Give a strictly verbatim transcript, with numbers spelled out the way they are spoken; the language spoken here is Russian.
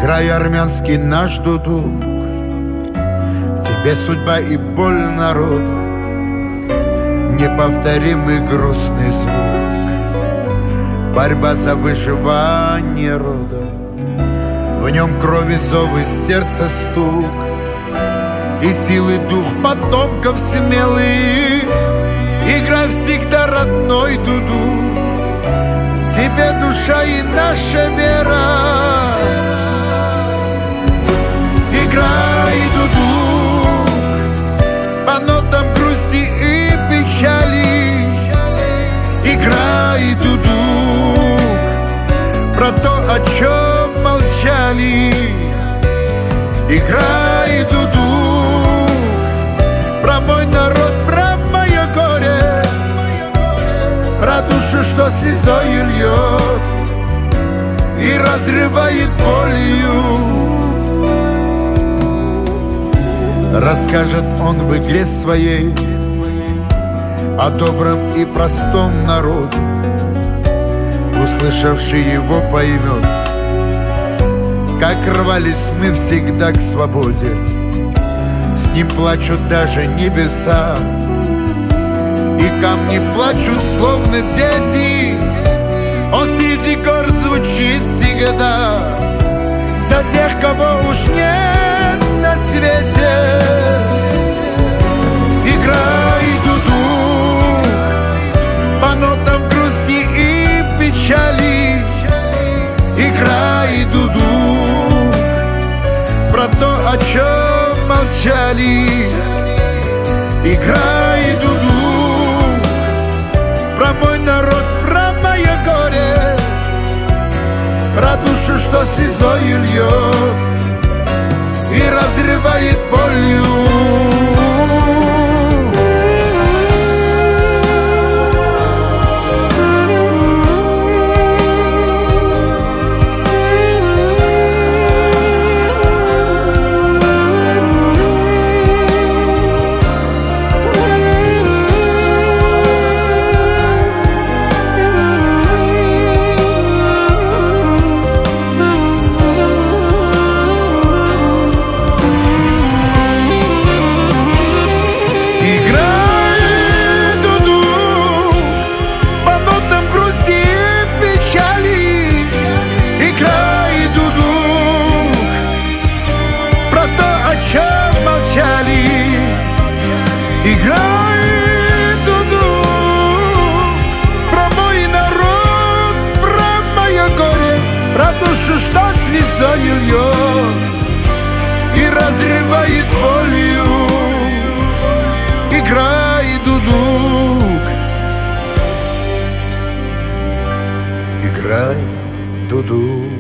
Играй армянский наш дудук, в тебе судьба и боль народа, неповторимый грустный звук, борьба за выживание рода. В нем крови зов и сердца стук, и силы дух потомков смелых. Играй всегда родной дуду, тебе душа и наша вера. Играй дуду по нотам грусти и печали. Играй дуду про то, о чем молчали. Играй дуду про мой народ, про мое горе, про душу, что слезою льет и разрывает болью. Расскажет он в игре своей о добром и простом народе, услышавший его поймет, как рвались мы всегда к свободе. С ним плачут даже небеса, и камни плачут, словно дети. Он среди гор звучит всегда за тех, кого уж нет на свете. Играй дуду по нотам грусти и печали. Играй дуду про то, о чем молчали. Играй дуду про мой народ, про мое горе, про душу, что слезою льет и разрывает болью. Играй дуду про мой народ, про мое горе, про душу, что слезою льет и разрывает болью. Играй дуду, играй дуду.